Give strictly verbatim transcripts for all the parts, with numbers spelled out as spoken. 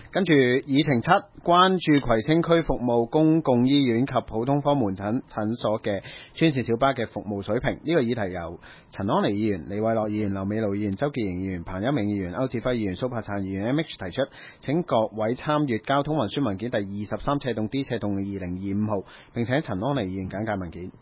跟住議程七，關注葵青區服務公共醫院及普通科門診診所嘅專線小巴嘅服務水平。呢、這個議題由陳安妮議員、李偉樂議員、劉美露議員、周潔瑩議員、彭一鳴議員、歐志輝議員、蘇柏燦議員 M H 提出，請各位參閱交通運輸文件第二十三斜洞 D 斜洞二零二五號，並請陳安妮議員簡介文件。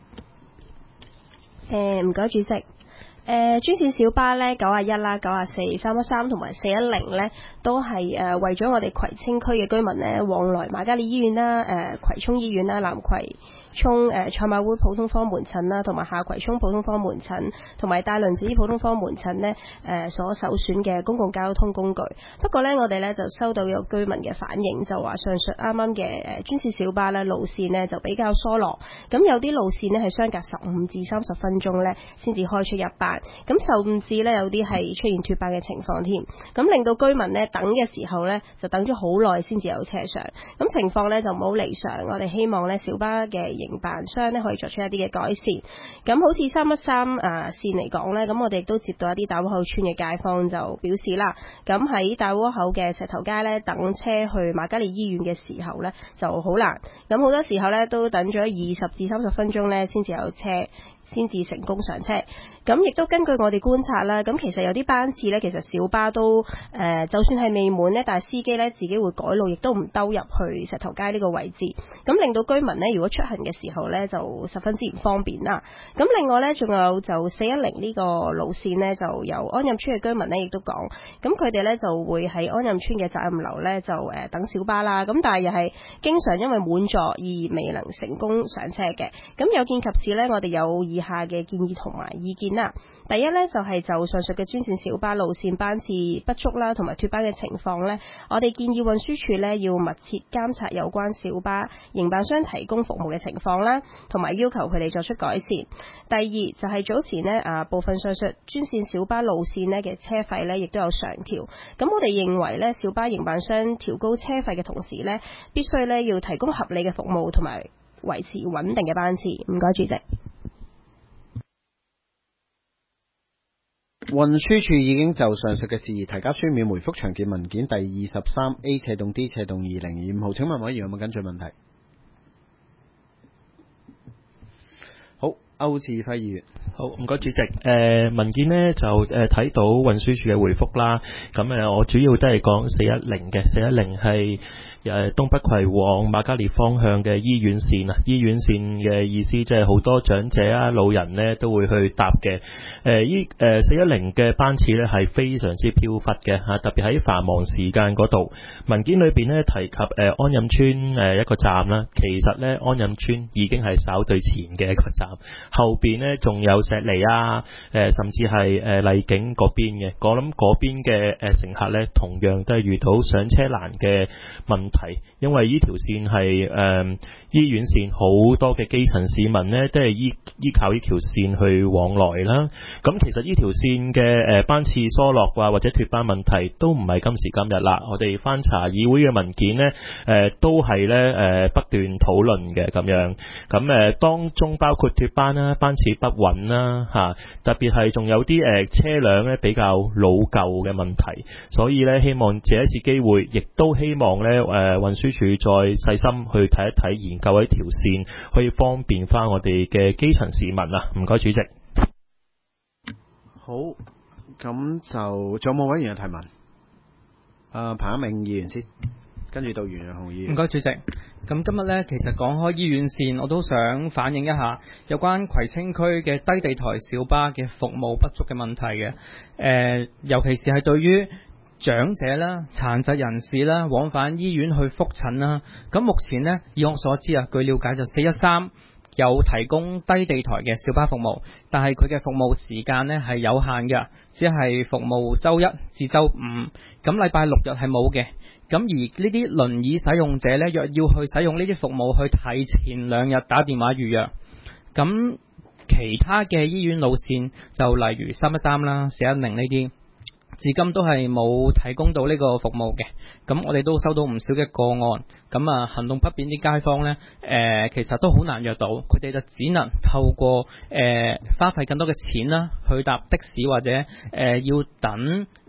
誒，唔該主席。誒、呃、專線小巴咧九一啦、九四、三一三同埋四一零咧，都係誒、呃、為咗我哋葵青區嘅居民咧往來瑪嘉烈醫院啦、誒、呃、葵涌醫院啦、南葵涌誒賽馬會普通科門診啦，同埋下葵涌普通科門診，同埋大輪子普通科門診咧誒所首選嘅公共交通工具。不過咧，我哋咧就收到有居民嘅反映，就話上述啱啱嘅誒專線小巴咧路線呢就比較疏落，咁有啲路線呢係相隔十五至三十分鐘咧先至開出一班。咁甚至咧有啲係出現脫班嘅情況添，咁令到居民咧等嘅時候咧就等咗好耐先至有車上，咁情況咧就唔好理想。我哋希望咧小巴嘅營辦商咧可以作出一啲嘅改善。咁好似三一三啊線嚟講咧，咁我哋亦都接到一啲大窩口村嘅街坊就表示啦，咁喺大窩口嘅石頭街咧等車去瑪嘉烈醫院嘅時候咧就好難，咁好多時候咧都等咗二十至三十分鐘咧先至有車，先至成功上車。咁亦都根據我哋觀察啦，咁其實有啲班次呢，其實小巴都誒、呃，就算係未滿呢，但係司機呢自己會改路，亦都唔兜入去石頭街呢個位置，咁令到居民呢，如果出行嘅時候呢，就十分之唔方便啦。咁另外呢，仲有就四一零呢個路線呢，就由安蔭村嘅居民呢亦都講，咁佢哋呢就會喺安蔭村嘅責任樓呢，就誒等小巴啦，咁但係又係經常因為滿座而未能成功上車嘅。咁有見及此呢，我哋有以下嘅建議同埋意見。第一呢，就係就上述嘅專線小巴路線班次不足啦，同埋脫班嘅情況呢，我哋建議運輸署呢要密切監察有關小巴營辦商提供服務嘅情況啦，同埋要求佢哋作出改善。第二就係早前呢啊部分上述專線小巴路線呢嘅車費呢亦都有上調，咁我哋認為呢小巴營辦商調高車費嘅同時呢，必須呢要提供合理嘅服務同埋維持穩定嘅班次。唔該主席。 運輸署已經就上述嘅事宜提交書面回覆詳見文件第二十三 A 斜洞 D 斜洞二零二五號，請問委員有冇跟進問題？好，歐志輝議員。 好，唔該主席。誒、呃、文件呢就誒睇、呃、到運輸署嘅回覆啦，咁誒、呃、我主要都係講四一零嘅，四一零係誒東北葵往瑪嘉烈方向嘅醫院線啊，醫院線嘅意思即係好多長者啊、老人呢都會去搭嘅。誒依誒四一零嘅班次呢係非常之飄忽嘅嚇，特別喺繁忙時間嗰度。文件裏邊呢提及誒、呃、安蔭村誒一個站啦，其實呢安蔭村已經係稍對前嘅一個站，後邊呢仲有石梨啊，誒、呃、甚至係誒麗景嗰邊嘅。我諗嗰邊嘅誒乘客呢，同樣都係遇到上車難嘅問題，因為呢條線係誒、呃、醫院線，好多嘅基層市民呢都係依依靠呢條線去往來啦。咁其實呢條線嘅誒班次疏落啊或者脫班問題都唔係今時今日啦。我哋翻查議會嘅文件呢，誒、呃、都係咧誒不斷討論嘅咁樣。咁誒、呃、當中包括脫班啦、班次不穩啦嚇，特別係仲有啲誒、呃、車輛咧比較老舊嘅問題。所以咧希望借一次機會，亦都希望咧誒、呃、運輸署再細心去睇一睇，研究一條線，可以方便翻我哋嘅基層市民啊。唔該主席。 好，咁就仲有冇委員有提問？啊，彭一鳴議員先，跟住到袁潤雄議員。 唔該主席。咁今日呢，其實講開醫院線，我都想反映一下有關葵青區嘅低地台小巴嘅服務不足嘅問題嘅。誒、呃，尤其是係對於長者啦、殘疾人士啦，往返醫院去覆診啦。咁目前呢，以我所知啊，據了解就四一三有提供低地台嘅小巴服務，但係佢嘅服務時間呢係有限嘅，只係服務週一至週五，咁禮拜六日係冇嘅。咁而呢啲輪椅使用者呢，若要去使用呢啲服務，去提前兩日打電話預約。咁其他嘅醫院路線就例如三一三啦、四一零呢啲，至今都係冇提供到呢個服務嘅。咁我哋都收到唔少嘅個案，咁啊行動不便啲街坊呢，誒、呃、其實都好難約到，佢哋就只能透過誒、呃、花費更多嘅錢啦，去搭的士或者誒、呃、要等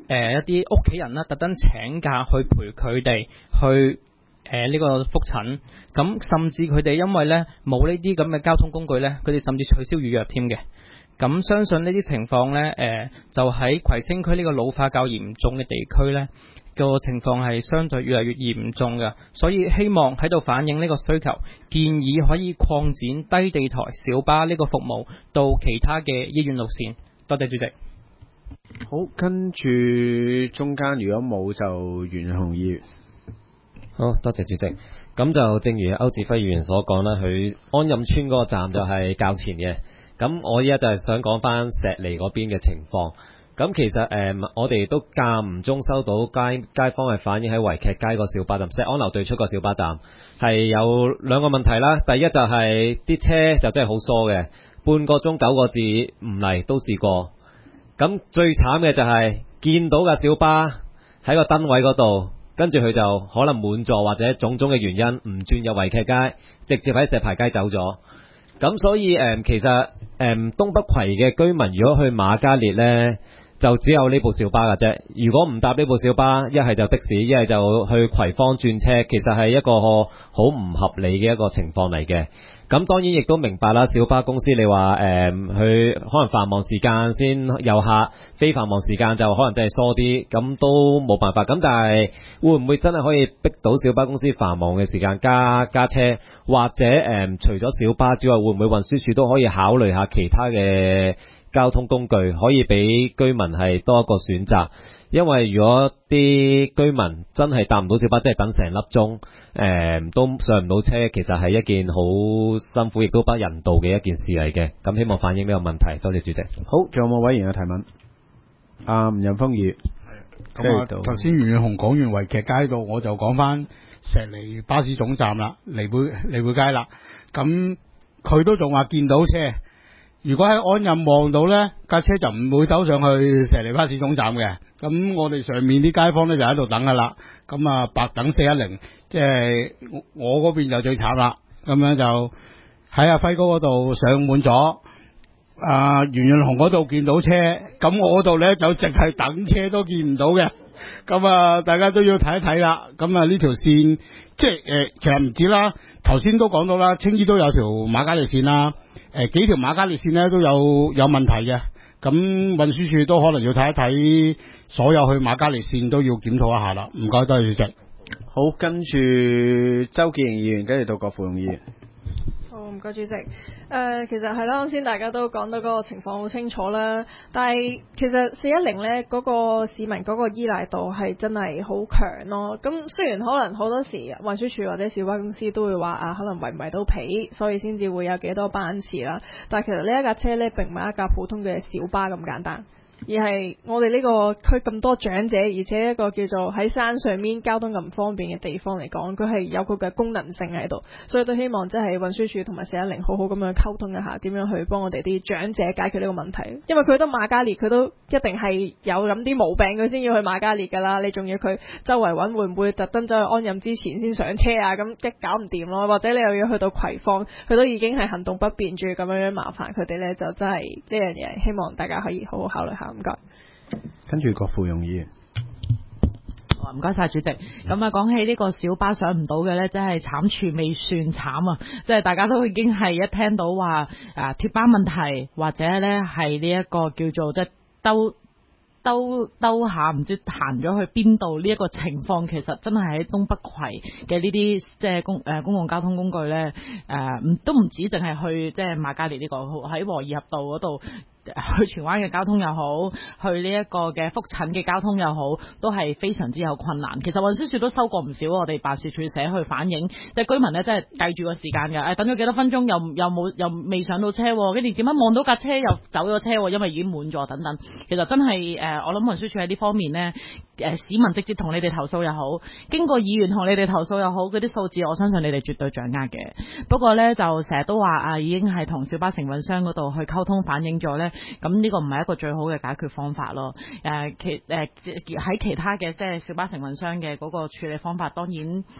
呃、一啲屋企人啦，特登請假去陪佢哋去。誒呢、呃這個覆診，咁甚至佢哋因為咧冇呢啲咁嘅交通工具咧，佢哋甚至取消預約添嘅。咁相信呢啲情況咧，誒、呃、就喺葵青區呢個老化較嚴重嘅地區咧，個情況係相對越嚟越嚴重嘅。所以希望喺度反映呢個需求，建議可以擴展低地台小巴呢個服務到其他嘅醫院路線。多謝主席。 好，跟住中間如果冇就袁潤雄議員。 好多謝主席。咁就正如歐志輝議員所講啦，佢安蔭村嗰個站就係較前嘅。咁我依家就係想講翻石梨嗰邊嘅情況。咁其實誒、嗯，我哋都間唔中收到街街坊嘅反映，喺維劇街個小巴站，石安樓對出個小巴站係有兩個問題啦。第一就係啲車就真係好疏嘅，半個鐘九個字唔嚟都試過。咁最慘嘅就係見到架小巴喺個燈位嗰度。跟住佢就可能滿座或者種種嘅原因唔轉入維劇街，直接喺石排街走咗。咁所以誒、呃，其實誒、呃、東北葵嘅居民如果去瑪嘉烈呢，就只有呢部小巴㗎啫。如果唔搭呢部小巴，一係就的士，一係就去葵芳轉車，其實係一個好唔合理嘅一個情況嚟嘅。咁當然亦都明白啦，小巴公司你話誒，佢、呃、可能繁忙時間先有客，非繁忙時間就可能真係疏啲，咁都冇辦法。咁但係會唔會真係可以逼到小巴公司繁忙嘅時間加加車，或者誒、呃、除咗小巴之外，會唔會運輸署都可以考慮下其他嘅交通工具，可以俾居民係多一個選擇？因為如果啲居民真係搭唔到小巴，即係等成粒鐘，誒、呃、都上唔到車，其實係一件好辛苦亦都不人道嘅一件事嚟嘅。咁希望反映呢個問題。多謝主席。 好，仲有冇委員有提問？阿吳仁峰議員。 咁啊，頭先袁潤雄講完維劇街度，我就講翻石梨巴士總站啦，梨貝梨貝街啦。咁佢都仲話見到車。如果喺安蔭望到呢架車就唔會走上去石梨巴士總站嘅。咁我哋上面啲街坊呢就喺度等噶啦。咁啊白等四一零，即係我嗰邊就最慘啦。咁樣就喺阿輝哥嗰度上滿咗，啊袁潤雄嗰度見到車，咁我嗰度呢就淨係等車都見唔到嘅。咁啊大家都要睇一睇啦。咁啊呢條線即係誒、呃、其實唔止啦，頭先都講到啦，青衣都有條瑪嘉烈線啦。誒、呃，幾條瑪嘉烈線咧都有有問題嘅，咁運輸署都可能要睇一睇，所有去瑪嘉烈線都要檢討一下啦。唔該，多謝主席。 好，跟住周建盈議員，跟住到郭富勇議員。 好，唔該主席。誒、呃，其實係啦，啱先大家都講到嗰個情況好清楚啦。但係其實四一零呢嗰個市民嗰個依賴度係真係好強咯。咁雖然可能好多時運輸署或者小巴公司都會話啊，可能圍唔圍到皮，所以先至會有幾多班次啦。但係其實呢一架車呢並唔係一架普通嘅小巴咁簡單。而係我哋呢個區咁多長者，而且一個叫做喺山上面交通咁唔方便嘅地方嚟講，佢係有佢嘅功能性喺度，所以都希望即係運輸署同埋四一零好好咁樣溝通一下，點樣去幫我哋啲長者解決呢個問題。因為佢都瑪嘉烈，佢都一定係有咁啲毛病，佢先要去瑪嘉烈㗎啦。你仲要佢周圍揾，會唔會特登走去安蔭之前先上車啊？咁一搞唔掂咯。或者你又要去到葵芳，佢都已經係行動不便，仲要咁樣樣麻煩佢哋呢，就真係呢樣嘢，希望大家可以好好考慮下。唔該。 跟住郭富勇議員。 唔該晒主席。咁啊，講起呢個小巴上唔到嘅呢，真係慘處未算慘啊！即係大家都已經係一聽到話啊脫班問題，或者呢係呢一個叫做即係兜兜兜下唔知行咗去邊度呢一個情況，其實真係喺東北葵嘅呢啲即係公誒公共交通工具呢，誒、呃、唔都唔止淨係去即係瑪嘉烈呢個喺和宜合道嗰度。去荃灣嘅交通又好，去呢一個嘅覆診嘅交通又好，都係非常之有困難。其實運輸署都收過唔少我哋辦事處寫去反映，即係居民呢真係計住個時間㗎。誒、哎、等咗幾多分鐘又又冇又未上到車，跟住點解望到架車又走咗車？因為已經滿咗等等。其實真係誒、呃，我諗運輸署喺呢方面呢，誒、呃、市民直接同你哋投訴又好，經過議員同你哋投訴又好，嗰啲數字我相信你哋絕對掌握嘅。不過呢，就成日都話啊，已經係同小巴承運商嗰度去溝通反映咗呢。咁呢個唔係一個最好嘅解決方法咯。誒、呃、其誒喺、呃、其他嘅即係小巴承運商嘅嗰個處理方法，當然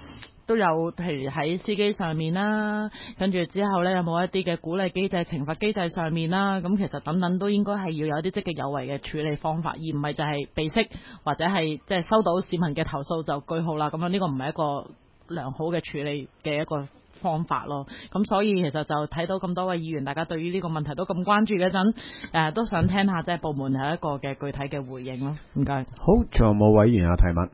都有，譬如喺司機上面啦，跟住之後呢，有冇一啲嘅鼓勵機制、懲罰機制上面啦，咁其實等等都應該係要有啲積極有為嘅處理方法，而唔係就係避息或者係即係收到市民嘅投訴就句號啦。咁樣呢個唔係一個良好嘅處理嘅一個方法咯。咁所以其實就睇到咁多位議員，大家對於呢個問題都咁關注嘅陣，誒、呃、都想聽下即係部門係一個嘅具體嘅回應咯。唔該。 好，仲有冇委員有提問？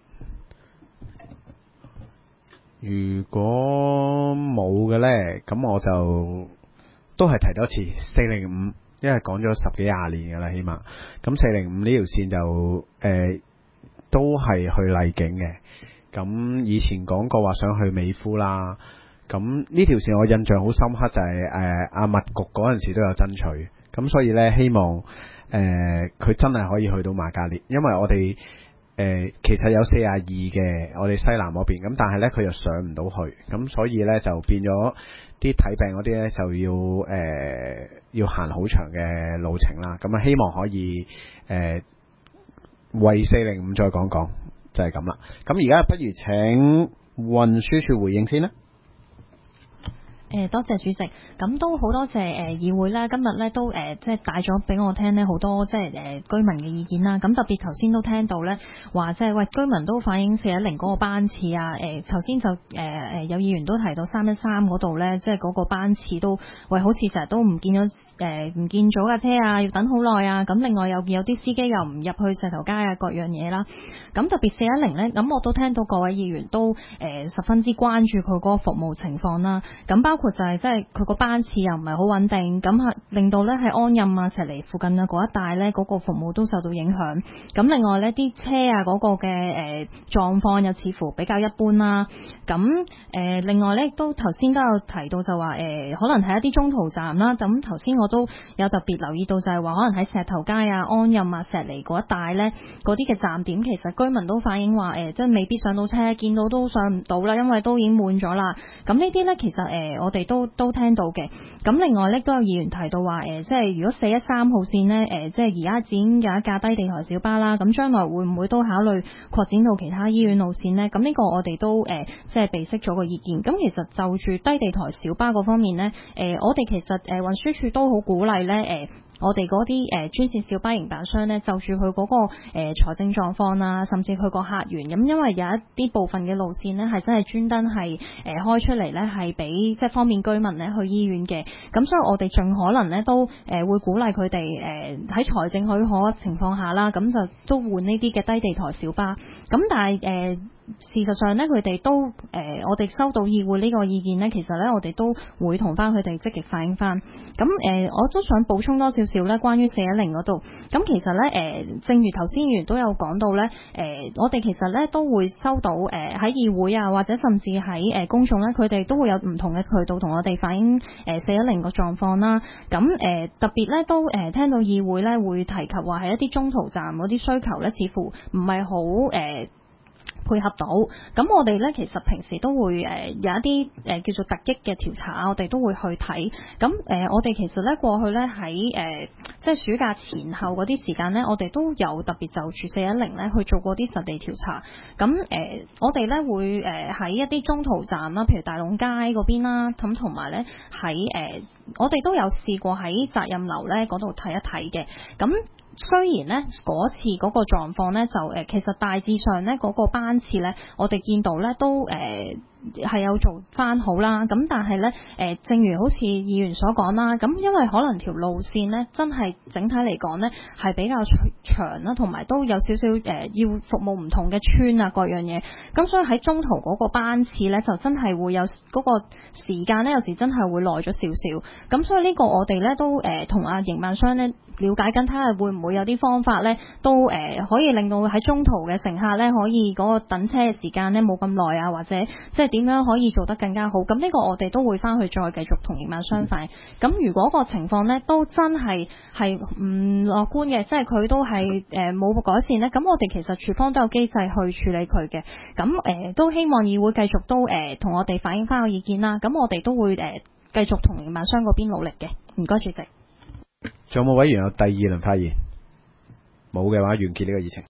如果冇嘅呢，咁我就都係提多次四零五，因為講咗十幾廿年㗎啦，起碼咁四零五呢條線就誒、呃、都係去荔景嘅。咁以前講過話想去美孚啦，咁呢條線我印象好深刻就係誒阿物局嗰陣時都有爭取，咁所以呢，希望誒佢、呃、真係可以去到瑪嘉烈，因為我哋。誒、呃，其實有四廿二嘅，我哋西南嗰邊，咁但係咧佢又上唔到去，咁所以咧就變咗啲睇病嗰啲咧就要誒、呃、要行好長嘅路程啦，咁啊希望可以誒、呃、為四零五再講講，就係咁啦。咁而家不如請運輸署回應先啦。 誒多謝主席，咁都好多謝誒議會啦，今日咧都誒即係帶咗俾我聽呢好多即係誒居民嘅意見啦。咁特別頭先都聽到咧話，即係喂居民都反映四一零嗰個班次啊。誒頭先就誒誒有議員都提到三一三嗰度咧，即係嗰個班次都喂好似成日都唔見咗誒唔見咗架車啊，要等好耐啊。咁另外有有啲司機又唔入去石頭街啊，各樣嘢啦。咁特別四一零咧，咁我都聽到各位議員都誒、呃、十分之關注佢嗰個服務情況啦。咁包括就係即係佢個班次又唔係好穩定，咁啊令到咧喺安蔭啊、石籬附近啊嗰一帶咧嗰個服務都受到影響。咁另外呢啲車啊嗰個嘅誒狀況又似乎比較一般啦。咁誒、呃、另外咧都頭先都有提到就話誒、呃、可能係一啲中途站啦。咁頭先我都有特別留意到就係話可能喺石頭街啊、安蔭啊、石籬嗰一帶咧嗰啲嘅站點，其實居民都反映話誒即係未必上到車，見到都上唔到啦，因為都已經滿咗啦。咁呢啲咧其實誒、呃、我哋都都聽到嘅。咁另外咧都有議員提到話誒、呃、即係如果四一三號線咧誒、呃、即係而家已經有一架低地台小巴啦，咁將來會唔會都考慮擴展到其他醫院路線咧？咁呢個我哋都誒、呃、即係備悉咗個意見。咁其實就住低地台小巴嗰方面咧，誒、呃、我哋其實誒運輸署都好鼓勵咧誒。呃我哋嗰啲誒專線小巴營辦商咧，就住佢嗰個誒、呃、財政狀況啊，甚至佢個客源咁，因為有一啲部分嘅路線咧，係真係專登係誒開出嚟咧，係俾即係方便居民咧去醫院嘅。咁所以我哋盡可能咧都誒、呃、會鼓勵佢哋誒喺財政許可情況下啦，咁就都換呢啲嘅低地台小巴。咁但係誒。呃事實上咧，佢哋都誒、呃，我哋收到議會呢個意見咧，其實咧，我哋都會同翻佢哋積極反映翻。咁誒、呃，我都想補充多少少咧，關於四一零嗰度。咁其實咧，誒、呃，正如頭先議員都有講到咧，誒、呃，我哋其實咧都會收到誒喺、呃、議會啊，或者甚至喺誒、呃、公眾咧，佢哋都會有唔同嘅渠道同我哋反映誒四一零個狀況啦。咁誒、呃、特別咧都誒、呃、聽到議會咧會提及話係一啲中途站嗰啲需求咧，似乎唔係好誒。呃配合到，咁我哋咧其實平時都會誒、呃、有一啲誒、呃、叫做突擊嘅調查，我哋都會去睇。咁誒、呃、我哋其實咧過去咧喺誒即係暑假前後嗰啲時間咧，我哋都有特別就住四一零咧去做過啲實地調查。咁誒、呃、我哋咧會誒喺一啲中途站啦，譬如大龍街嗰邊啦，咁同埋咧喺誒我哋都有試過喺責任樓咧嗰度睇一睇嘅。咁雖然咧嗰次嗰個狀況咧就誒、呃、其實大致上咧嗰個班次咧，我哋見到咧都誒。呃係有做翻好啦，咁但係呢，誒，正如好似議員所講啦，咁因為可能條路線呢，真係整體嚟講呢，係比較長啦，同埋都有少少誒要服務唔同嘅村啊各樣嘢，咁所以喺中途嗰個班次呢，就真係會有嗰個時間呢，有時真係會耐咗少少，咁所以呢個我哋呢，都誒同阿營辦商呢了解緊，睇下會唔會有啲方法呢，都誒、呃、可以令到喺中途嘅乘客呢，可以嗰個等車嘅時間呢冇咁耐啊，或者即係點樣可以做得更加好？咁呢個我哋都會翻去再繼續同營辦商反映。咁如果個情況呢都真係係唔樂觀嘅，即係佢都係誒冇改善呢，咁我哋其實處方都有機制去處理佢嘅。咁誒、呃、都希望議會繼續都誒同、呃、我哋反映翻個意見啦。咁我哋都會誒繼、呃、續同營辦商嗰邊努力嘅。唔該主席。 仲有冇委員有第二輪發言？冇嘅話，完結呢個議程。